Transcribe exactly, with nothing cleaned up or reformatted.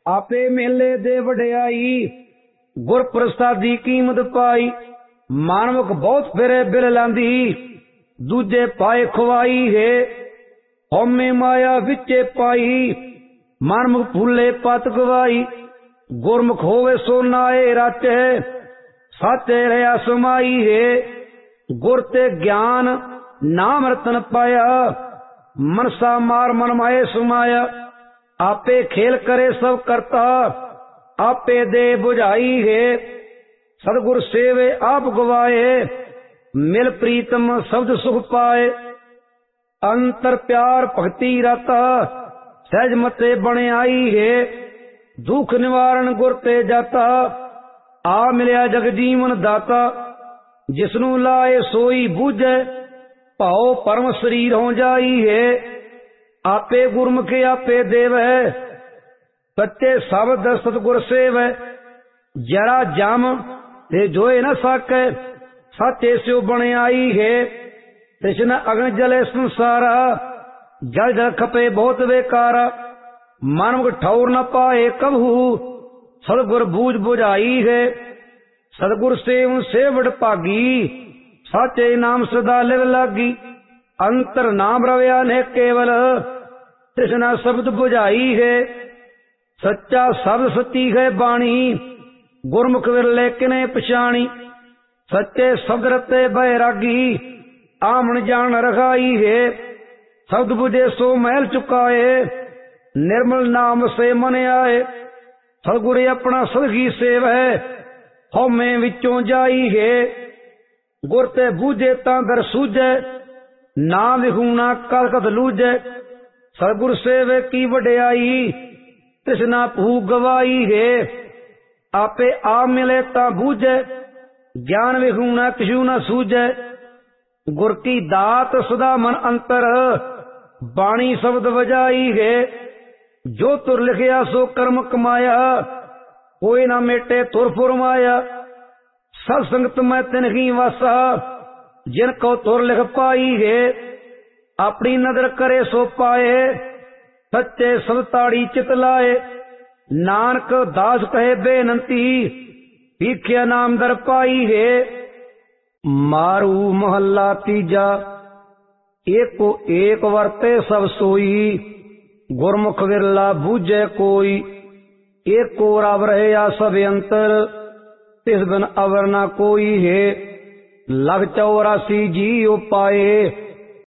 आपे मेले दे वड्याई गुर प्रसादी कीमत पाई। मानवक बहुत फिरे बिल लांदी दूजे पाए खुवाई है। होमे माया विचे पाई मानमुख फूले पत गवाई। गुरमुख होवे सो नाए राचे साचे रहा समाई है। गुर ते ज्ञान नाम रतन पाया मनसा मार मन माए सुमाया। आपे खेल करे सब करता आपे दे बुझाई है। सदगुर सेवे आप गवाए मिल प्रीतम शब्द सुख पाए। अंतर प्यार भक्ति राता सहज मते बने आई है। दुख निवारण गुर ते जाता आ मिलिया जग जीवन दाता। जिसनु लाए सोई बूझे भाओ परम शरीर हो जाई है। आपे गुरमुख आपे देव है सच्चे शब्द सतगुर सेव है। जरा जम ते जोए न सके साचे स्यो बने आई है। कृष्ण अग्न जले संसारा जल जल खपे बहुत बेकारा। मानव ठौर न पाए कबहू सदगुर बूझ बुझाई है। सदगुर सेव सेवड़ भागी साचे नाम सदा लिव लागी। अंतर नाम रव्या ने केवल कृष्णा शब्द बुझाई है। सच्चा शब्द सच्ची है बाणी गुरमुख विरले किने पछाणी। सच्चे शब्द रते बैरागी आमन जान रखाई है। शब्द बुझे सो महल चुकाए निर्मल नाम से मन आए। सदगुर अपना सदगी सेव है हौमे विचों जाई है। गुर ते बूझे तां दर सूझे ना विहूना कल कद लूझे। सदगुर सेवे की वड्याई कृष्णा भू गवाई है। आपे आ मिले तां बूझे ज्ञान विहूना किशु न सूझे। गुर की दात सदा मन अंतर बाणी शब्द बजाई है। जो तुर लिखिया सो कर्म कमाया कोई ना मेटे तुर फुरमाया। सब संगत में तिनही वासा जिनको तुर लिख पाई है। अपनी नदर करे सो पाए सच्चे सब ताड़ी चित लाए। नानक दास कहे बेनंती पीखिया नाम दर पाई है। मारू महला तीजा एको एक वर्ते सब सोई। गुरमुख विरला बूझे कोई एक को रब रहे या सब अंतर। तिस बिन अवर ना कोई है लग चौरासी जी पाए